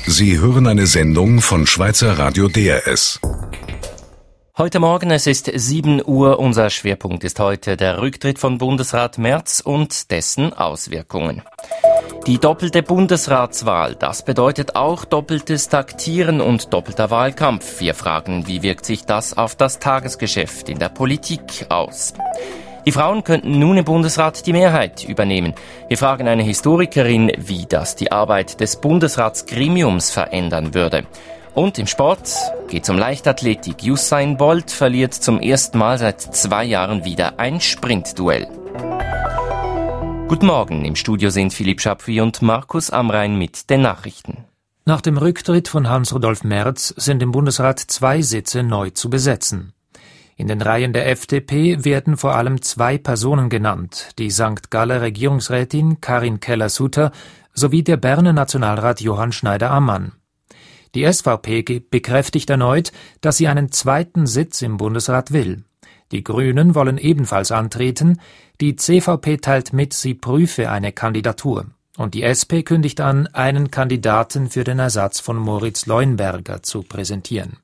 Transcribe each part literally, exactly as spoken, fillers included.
Sie hören eine Sendung von Schweizer Radio D R S. Heute Morgen, es ist sieben Uhr, unser Schwerpunkt ist heute der Rücktritt von Bundesrat Merz und dessen Auswirkungen. Die doppelte Bundesratswahl, das bedeutet auch doppeltes Taktieren und doppelter Wahlkampf. Wir fragen, wie wirkt sich das auf das Tagesgeschäft in der Politik aus? Die Frauen könnten nun im Bundesrat die Mehrheit übernehmen. Wir fragen eine Historikerin, wie das die Arbeit des Bundesratsgremiums verändern würde. Und im Sport geht's um Leichtathletik. Usain Bolt verliert zum ersten Mal seit zwei Jahren wieder ein Sprintduell. Guten Morgen, im Studio sind Philipp Schapfi und Markus Amrein mit den Nachrichten. Nach dem Rücktritt von Hans-Rudolf Merz sind im Bundesrat zwei Sitze neu zu besetzen. In den Reihen der F D P werden vor allem zwei Personen genannt, die Sankt Galler Regierungsrätin Karin Keller-Sutter sowie der Berner Nationalrat Johann Schneider-Ammann. Die S V P bekräftigt erneut, dass sie einen zweiten Sitz im Bundesrat will. Die Grünen wollen ebenfalls antreten, die C V P teilt mit, sie prüfe eine Kandidatur. Und die S P kündigt an, einen Kandidaten für den Ersatz von Moritz Leuenberger zu präsentieren.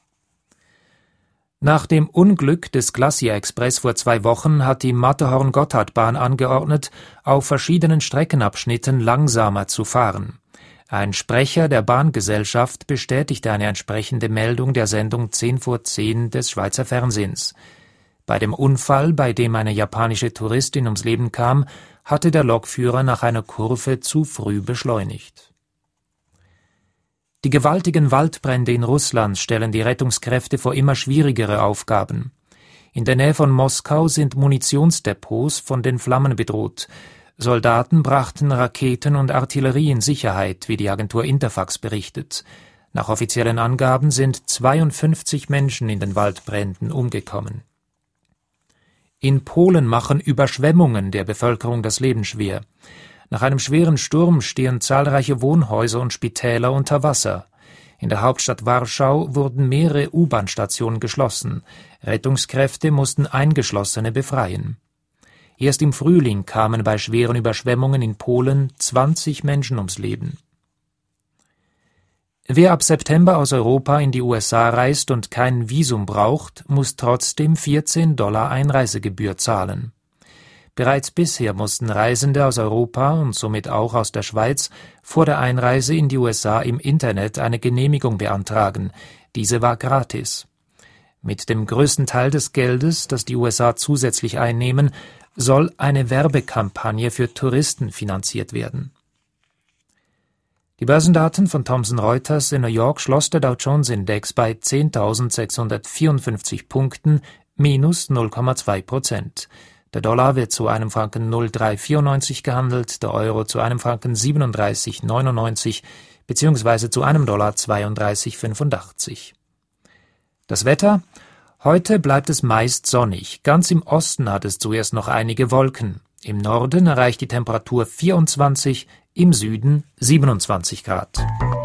Nach dem Unglück des Glacier Express vor zwei Wochen hat die Matterhorn-Gotthardbahn angeordnet, auf verschiedenen Streckenabschnitten langsamer zu fahren. Ein Sprecher der Bahngesellschaft bestätigte eine entsprechende Meldung der Sendung zehn vor zehn des Schweizer Fernsehens. Bei dem Unfall, bei dem eine japanische Touristin ums Leben kam, hatte der Lokführer nach einer Kurve zu früh beschleunigt. Die gewaltigen Waldbrände in Russland stellen die Rettungskräfte vor immer schwierigere Aufgaben. In der Nähe von Moskau sind Munitionsdepots von den Flammen bedroht. Soldaten brachten Raketen und Artillerie in Sicherheit, wie die Agentur Interfax berichtet. Nach offiziellen Angaben sind zweiundfünfzig Menschen in den Waldbränden umgekommen. In Polen machen Überschwemmungen der Bevölkerung das Leben schwer. Nach einem schweren Sturm stehen zahlreiche Wohnhäuser und Spitäler unter Wasser. In der Hauptstadt Warschau wurden mehrere U-Bahn-Stationen geschlossen. Rettungskräfte mussten Eingeschlossene befreien. Erst im Frühling kamen bei schweren Überschwemmungen in Polen zwanzig Menschen ums Leben. Wer ab September aus Europa in die U S A reist und kein Visum braucht, muss trotzdem vierzehn Dollar Einreisegebühr zahlen. Bereits bisher mussten Reisende aus Europa und somit auch aus der Schweiz vor der Einreise in die U S A im Internet eine Genehmigung beantragen. Diese war gratis. Mit dem größten Teil des Geldes, das die U S A zusätzlich einnehmen, soll eine Werbekampagne für Touristen finanziert werden. Die Börsendaten von Thomson Reuters in New York schloss der Dow Jones Index bei zehntausendsechshundertvierundfünfzig Punkten, minus null Komma zwei Prozent. Der Dollar wird zu einem Franken null Komma drei vierundneunzig gehandelt, der Euro zu einem Franken siebenunddreißig Komma neunundneunzig bzw. zu einem Dollar zweiunddreißig Komma fünfundachtzig. Das Wetter? Heute bleibt es meist sonnig. Ganz im Osten hat es zuerst noch einige Wolken. Im Norden erreicht die Temperatur vierundzwanzig, im Süden siebenundzwanzig Grad.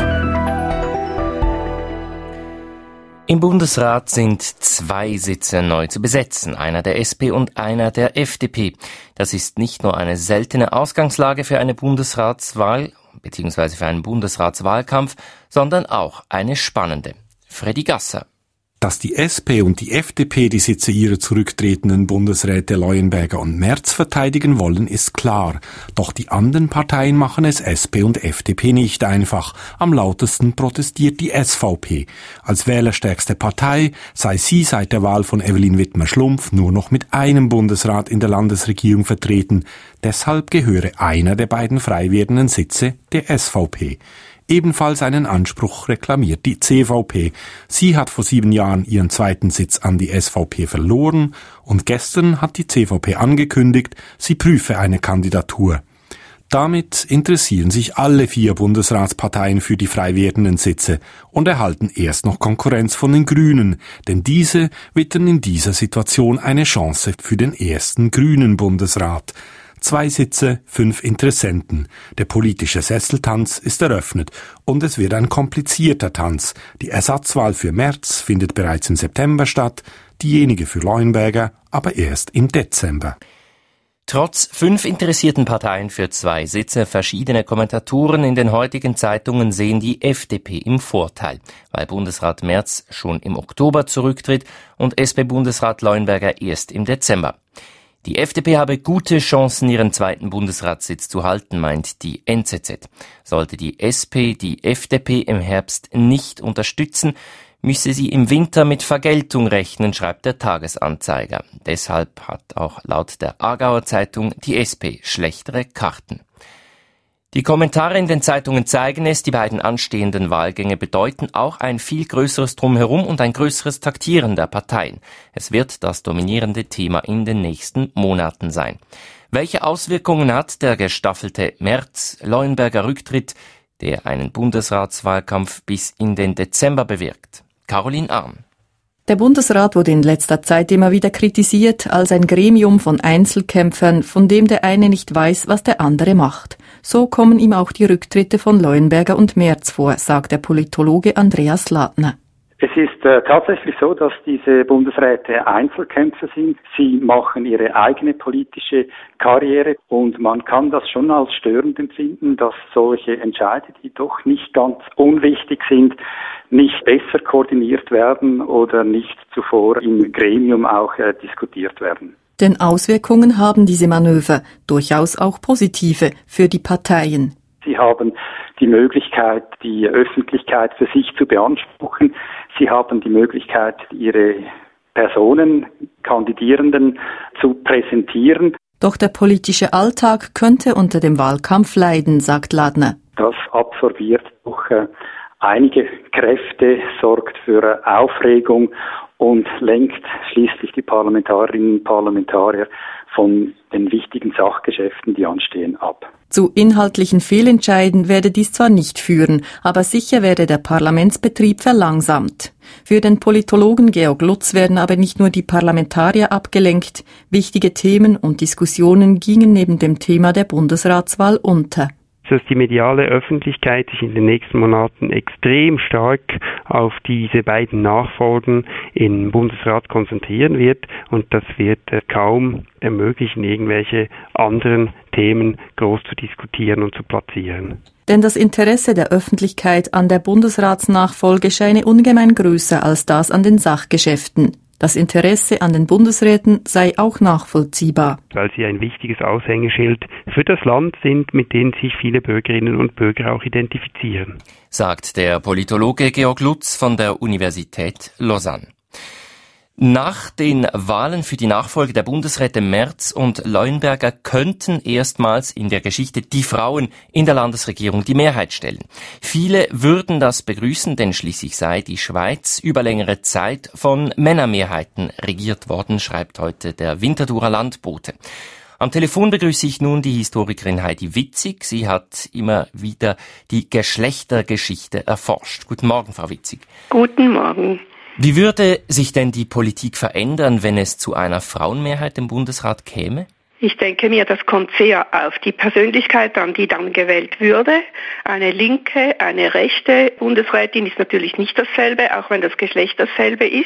Im Bundesrat sind zwei Sitze neu zu besetzen, einer der S P und einer der F D P. Das ist nicht nur eine seltene Ausgangslage für eine Bundesratswahl bzw. für einen Bundesratswahlkampf, sondern auch eine spannende. Freddy Gasser. Dass die S P und die F D P die Sitze ihrer zurücktretenden Bundesräte Leuenberger und Merz verteidigen wollen, ist klar. Doch die anderen Parteien machen es S P und F D P nicht einfach. Am lautesten protestiert die S V P. Als wählerstärkste Partei sei sie seit der Wahl von Evelyn Wittmer-Schlumpf nur noch mit einem Bundesrat in der Landesregierung vertreten. Deshalb gehöre einer der beiden frei werdenden Sitze der S V P. Ebenfalls einen Anspruch reklamiert die C V P. Sie hat vor sieben Jahren ihren zweiten Sitz an die S V P verloren und gestern hat die C V P angekündigt, sie prüfe eine Kandidatur. Damit interessieren sich alle vier Bundesratsparteien für die frei werdenden Sitze und erhalten erst noch Konkurrenz von den Grünen, denn diese wittern in dieser Situation eine Chance für den ersten grünen Bundesrat. Zwei Sitze, fünf Interessenten. Der politische Sesseltanz ist eröffnet und es wird ein komplizierter Tanz. Die Ersatzwahl für Merz findet bereits im September statt, diejenige für Leuenberger aber erst im Dezember. Trotz fünf interessierten Parteien für zwei Sitze verschiedene Kommentatoren in den heutigen Zeitungen sehen die F D P im Vorteil, weil Bundesrat Merz schon im Oktober zurücktritt und S P-Bundesrat Leuenberger erst im Dezember. Die F D P habe gute Chancen, ihren zweiten Bundesratssitz zu halten, meint die N Z Z. Sollte die S P die F D P im Herbst nicht unterstützen, müsse sie im Winter mit Vergeltung rechnen, schreibt der Tagesanzeiger. Deshalb hat auch laut der Aargauer Zeitung die S P schlechtere Karten. Die Kommentare in den Zeitungen zeigen es, die beiden anstehenden Wahlgänge bedeuten auch ein viel größeres Drumherum und ein größeres Taktieren der Parteien. Es wird das dominierende Thema in den nächsten Monaten sein. Welche Auswirkungen hat der gestaffelte Merz-Leuenberger Rücktritt, der einen Bundesratswahlkampf bis in den Dezember bewirkt? Caroline Arm. Der Bundesrat wurde in letzter Zeit immer wieder kritisiert als ein Gremium von Einzelkämpfern, von dem der eine nicht weiß, was der andere macht. So kommen ihm auch die Rücktritte von Leuenberger und Merz vor, sagt der Politologe Andreas Ladner. Es ist äh, tatsächlich so, dass diese Bundesräte Einzelkämpfer sind. Sie machen ihre eigene politische Karriere und man kann das schon als störend empfinden, dass solche Entscheide, die doch nicht ganz unwichtig sind, nicht besser koordiniert werden oder nicht zuvor im Gremium auch äh, diskutiert werden. Denn Auswirkungen haben diese Manöver, durchaus auch positive, für die Parteien. Sie haben die Möglichkeit, die Öffentlichkeit für sich zu beanspruchen. Sie haben die Möglichkeit, ihre Personen, Kandidierenden zu präsentieren. Doch der politische Alltag könnte unter dem Wahlkampf leiden, sagt Ladner. Das absorbiert doch äh, einige Kräfte, sorgt für Aufregung und lenkt schließlich die Parlamentarierinnen und Parlamentarier von den wichtigen Sachgeschäften, die anstehen, ab. Zu inhaltlichen Fehlentscheiden werde dies zwar nicht führen, aber sicher werde der Parlamentsbetrieb verlangsamt. Für den Politologen Georg Lutz werden aber nicht nur die Parlamentarier abgelenkt, wichtige Themen und Diskussionen gingen neben dem Thema der Bundesratswahl unter. Dass die mediale Öffentlichkeit sich in den nächsten Monaten extrem stark auf diese beiden Nachfolgen im Bundesrat konzentrieren wird und das wird kaum ermöglichen, irgendwelche anderen Themen groß zu diskutieren und zu platzieren. Denn das Interesse der Öffentlichkeit an der Bundesratsnachfolge scheine ungemein größer als das an den Sachgeschäften. Das Interesse an den Bundesräten sei auch nachvollziehbar. Weil sie ein wichtiges Aushängeschild für das Land sind, mit denen sich viele Bürgerinnen und Bürger auch identifizieren. Sagt der Politologe Georg Lutz von der Universität Lausanne. Nach den Wahlen für die Nachfolge der Bundesräte Merz und Leuenberger könnten erstmals in der Geschichte die Frauen in der Landesregierung die Mehrheit stellen. Viele würden das begrüßen, denn schließlich sei die Schweiz über längere Zeit von Männermehrheiten regiert worden, schreibt heute der Winterthurer Landbote. Am Telefon begrüße ich nun die Historikerin Heidi Witzig. Sie hat immer wieder die Geschlechtergeschichte erforscht. Guten Morgen, Frau Witzig. Guten Morgen. Wie würde sich denn die Politik verändern, wenn es zu einer Frauenmehrheit im Bundesrat käme? Ich denke mir, das kommt sehr auf die Persönlichkeit an, die dann gewählt würde. Eine linke, eine rechte Bundesrätin ist natürlich nicht dasselbe, auch wenn das Geschlecht dasselbe ist.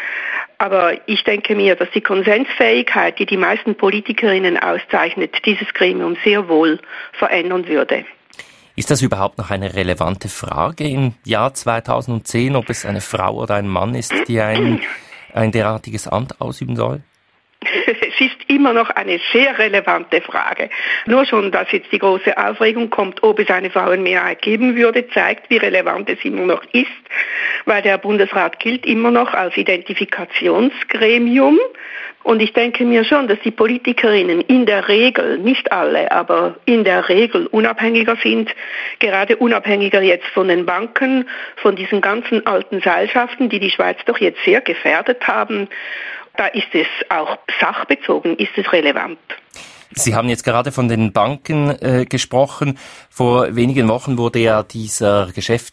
Aber ich denke mir, dass die Konsensfähigkeit, die die meisten Politikerinnen auszeichnet, dieses Gremium sehr wohl verändern würde. Ist das überhaupt noch eine relevante Frage im Jahr zweitausendzehn, ob es eine Frau oder ein Mann ist, die ein, ein derartiges Amt ausüben soll? Es ist immer noch eine sehr relevante Frage. Nur schon, dass jetzt die große Aufregung kommt, ob es eine Frauenmehrheit geben würde, zeigt, wie relevant es immer noch ist, weil der Bundesrat gilt immer noch als Identifikationsgremium. Und ich denke mir schon, dass die Politikerinnen in der Regel, nicht alle, aber in der Regel unabhängiger sind, gerade unabhängiger jetzt von den Banken, von diesen ganzen alten Seilschaften, die die Schweiz doch jetzt sehr gefährdet haben. Da ist es auch sachbezogen, ist es relevant. Sie haben jetzt gerade von den Banken äh, gesprochen. Vor wenigen Wochen wurde ja dieser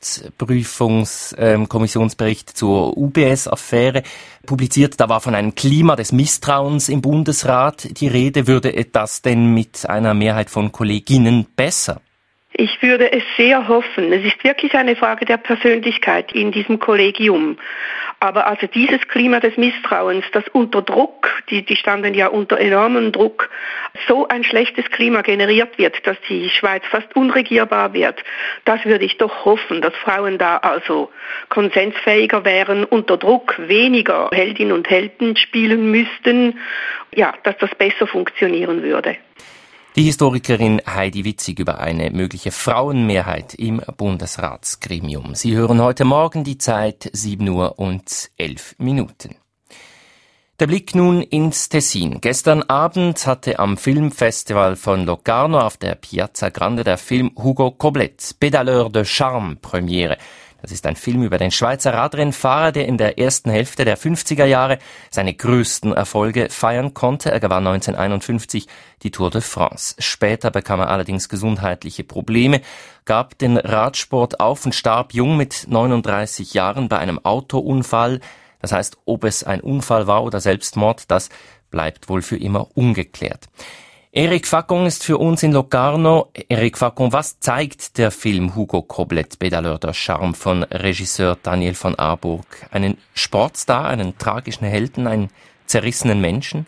Geschäftsprüfungskommissionsbericht ähm, zur U B S-Affäre publiziert. Da war von einem Klima des Misstrauens im Bundesrat die Rede. Würde das denn mit einer Mehrheit von Kolleginnen besser? Ich würde es sehr hoffen. Es ist wirklich eine Frage der Persönlichkeit in diesem Kollegium. Aber also dieses Klima des Misstrauens, das unter Druck, die, die standen ja unter enormem Druck, so ein schlechtes Klima generiert wird, dass die Schweiz fast unregierbar wird, das würde ich doch hoffen, dass Frauen da also konsensfähiger wären, unter Druck weniger Heldinnen und Helden spielen müssten, ja, dass das besser funktionieren würde. Die Historikerin Heidi Witzig über eine mögliche Frauenmehrheit im Bundesratsgremium. Sie hören heute Morgen die Zeit sieben Uhr und elf Minuten. Der Blick nun ins Tessin. Gestern Abend hatte am Filmfestival von Locarno auf der Piazza Grande der Film Hugo Koblet, Pédaleur de Charme, Premiere. Das ist ein Film über den Schweizer Radrennfahrer, der in der ersten Hälfte der fünfziger Jahre seine größten Erfolge feiern konnte. Er gewann neunzehnhunderteinundfünfzig die Tour de France. Später bekam er allerdings gesundheitliche Probleme, gab den Radsport auf und starb jung mit neununddreißig Jahren bei einem Autounfall. Das heißt, ob es ein Unfall war oder Selbstmord, das bleibt wohl für immer ungeklärt. Eric Facon ist für uns in Locarno. Eric Facon, was zeigt der Film Hugo Koblet, Pédaleur de Charme von Regisseur Daniel von Arburg? Einen Sportstar, einen tragischen Helden, einen zerrissenen Menschen?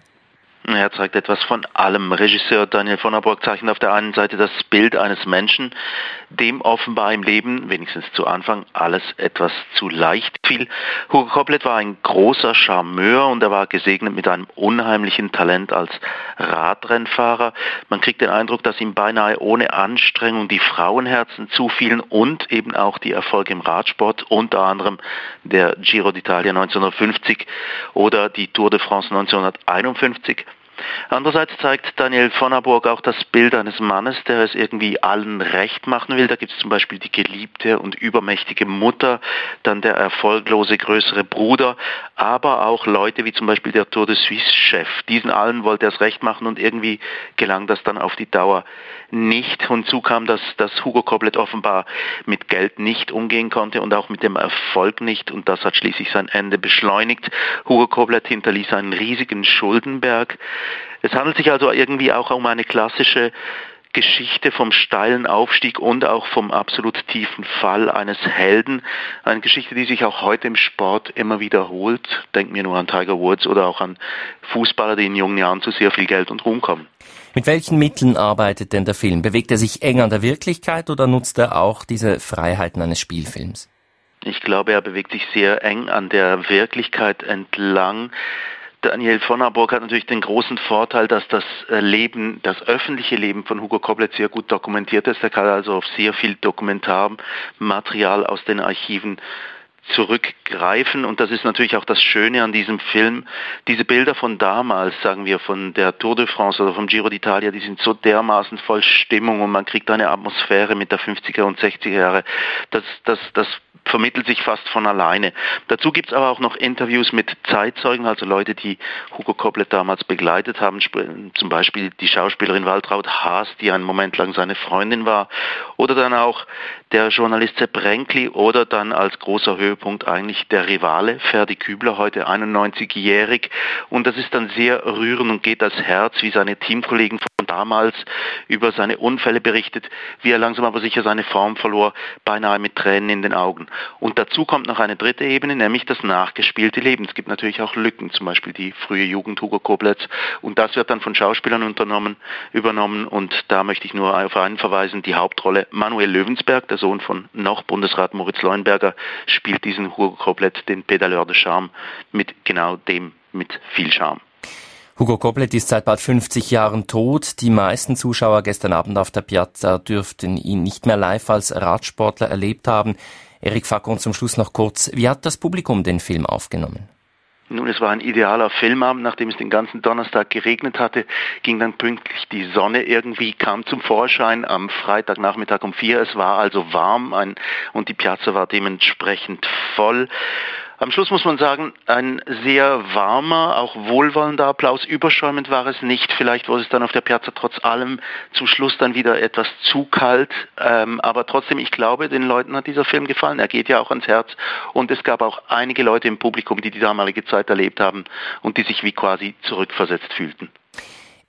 Er zeigt etwas von allem. Regisseur Daniel von Arburg zeichnet auf der einen Seite das Bild eines Menschen, dem offenbar im Leben, wenigstens zu Anfang, alles etwas zu leicht fiel. Hugo Koblet war ein großer Charmeur und er war gesegnet mit einem unheimlichen Talent als Radrennfahrer. Man kriegt den Eindruck, dass ihm beinahe ohne Anstrengung die Frauenherzen zufielen und eben auch die Erfolge im Radsport, unter anderem der Giro d'Italia neunzehnhundertfünfzig oder die Tour de France neunzehnhunderteinundfünfzig. Andererseits zeigt Daniel von Arburg auch das Bild eines Mannes, der es irgendwie allen recht machen will. Da gibt es zum Beispiel die geliebte und übermächtige Mutter, dann der erfolglose größere Bruder, aber auch Leute wie zum Beispiel der Tour de Suisse-Chef. Diesen allen wollte er es recht machen und irgendwie gelang das dann auf die Dauer nicht. Hinzu kam, dass, dass Hugo Koblet offenbar mit Geld nicht umgehen konnte und auch mit dem Erfolg nicht, und das hat schließlich sein Ende beschleunigt. Hugo Koblet hinterließ einen riesigen Schuldenberg. Es handelt sich also irgendwie auch um eine klassische Geschichte vom steilen Aufstieg und auch vom absolut tiefen Fall eines Helden. Eine Geschichte, die sich auch heute im Sport immer wiederholt. Denken wir nur an Tiger Woods oder auch an Fußballer, die in jungen Jahren zu sehr viel Geld und Ruhm kommen. Mit welchen Mitteln arbeitet denn der Film? Bewegt er sich eng an der Wirklichkeit oder nutzt er auch diese Freiheiten eines Spielfilms? Ich glaube, er bewegt sich sehr eng an der Wirklichkeit entlang. Daniel von Arburg hat natürlich den großen Vorteil, dass das Leben, das öffentliche Leben von Hugo Koblet sehr gut dokumentiert ist. Er kann also auf sehr viel Dokumentarmaterial aus den Archiven zurückgreifen, und das ist natürlich auch das Schöne an diesem Film. Diese Bilder von damals, sagen wir von der Tour de France oder vom Giro d'Italia, die sind so dermaßen voll Stimmung und man kriegt eine Atmosphäre mit der fünfziger und sechziger Jahre. Das, das, das vermittelt sich fast von alleine. Dazu gibt es aber auch noch Interviews mit Zeitzeugen, also Leute, die Hugo Koblet damals begleitet haben, zum Beispiel die Schauspielerin Waltraud Haas, die einen Moment lang seine Freundin war, oder dann auch der Journalist Sepp Bränkli oder dann als großer Höhepunkt eigentlich der Rivale Ferdi Kübler, heute einundneunzigjährig, und das ist dann sehr rührend und geht das Herz, wie seine Teamkollegen von damals über seine Unfälle berichtet, wie er langsam aber sicher seine Form verlor, beinahe mit Tränen in den Augen. Und dazu kommt noch eine dritte Ebene, nämlich das nachgespielte Leben. Es gibt natürlich auch Lücken, zum Beispiel die frühe Jugend Hugo Koblets, und das wird dann von Schauspielern unternommen, übernommen, und da möchte ich nur auf einen verweisen, die Hauptrolle Manuel Löwensberg, der Sohn von noch Bundesrat Moritz Leuenberger, spielt diesen Hugo Koblet, den Pédaleur de Charme, mit genau dem, mit viel Charme. Hugo Koblet ist seit bald fünfzig Jahren tot. Die meisten Zuschauer gestern Abend auf der Piazza dürften ihn nicht mehr live als Radsportler erlebt haben. Eric Facon, zum Schluss noch kurz. Wie hat das Publikum den Film aufgenommen? Nun, es war ein idealer Filmabend. Nachdem es den ganzen Donnerstag geregnet hatte, ging dann pünktlich die Sonne irgendwie, kam zum Vorschein am Freitagnachmittag um vier. Es war also warm ein, und die Piazza war dementsprechend voll. Am Schluss muss man sagen, ein sehr warmer, auch wohlwollender Applaus. Überschäumend war es nicht. Vielleicht wurde es dann auf der Piazza trotz allem zum Schluss dann wieder etwas zu kalt. Ähm, aber trotzdem, ich glaube, den Leuten hat dieser Film gefallen. Er geht ja auch ans Herz. Und es gab auch einige Leute im Publikum, die die damalige Zeit erlebt haben und die sich wie quasi zurückversetzt fühlten.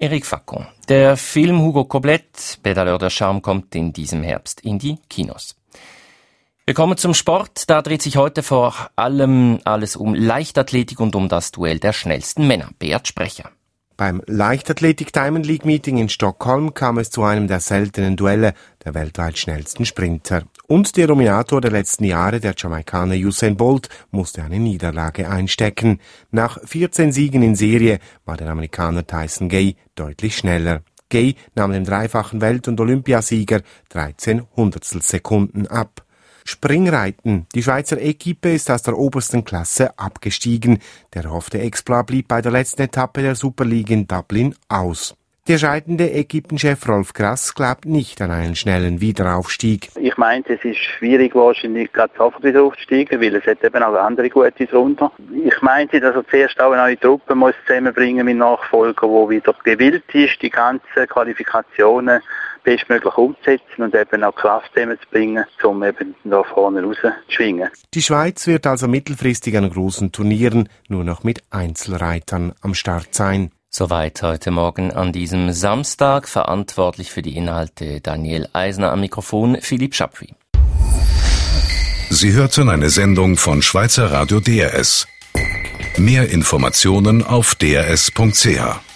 Eric Facon. Der Film Hugo Koblet, Pedaleur de Charme, kommt in diesem Herbst in die Kinos. Wir kommen zum Sport. Da dreht sich heute vor allem alles um Leichtathletik und um das Duell der schnellsten Männer. Beat Sprecher. Beim Leichtathletik Diamond League Meeting in Stockholm kam es zu einem der seltenen Duelle der weltweit schnellsten Sprinter. Und der Dominator der letzten Jahre, der Jamaikaner Usain Bolt, musste eine Niederlage einstecken. Nach vierzehn Siegen in Serie war der Amerikaner Tyson Gay deutlich schneller. Gay nahm dem dreifachen Welt- und Olympiasieger dreizehn Hundertstelsekunden ab. Springreiten. Die Schweizer Equipe ist aus der obersten Klasse abgestiegen. Der erhoffte Exploit blieb bei der letzten Etappe der Super League in Dublin aus. Der scheidende Equipenchef Rolf Grass glaubt nicht an einen schnellen Wiederaufstieg. Ich meinte, es ist schwierig wahrscheinlich gerade sofort wieder aufzusteigen, weil es hat eben auch andere Gute drunter. Ich meinte, dass er zuerst auch eine neue Truppe muss zusammenbringen mit Nachfolger, wo wieder gewillt ist, die ganzen Qualifikationen bestmöglich umzusetzen und eben auch Kraft zusammenzubringen, um eben da vorne raus zu schwingen. Die Schweiz wird also mittelfristig an großen Turnieren nur noch mit Einzelreitern am Start sein. Soweit heute Morgen an diesem Samstag. Verantwortlich für die Inhalte Daniel Eisner, am Mikrofon Philipp Schapri. Sie hörten eine Sendung von Schweizer Radio D R S. Mehr Informationen auf d r s punkt c h.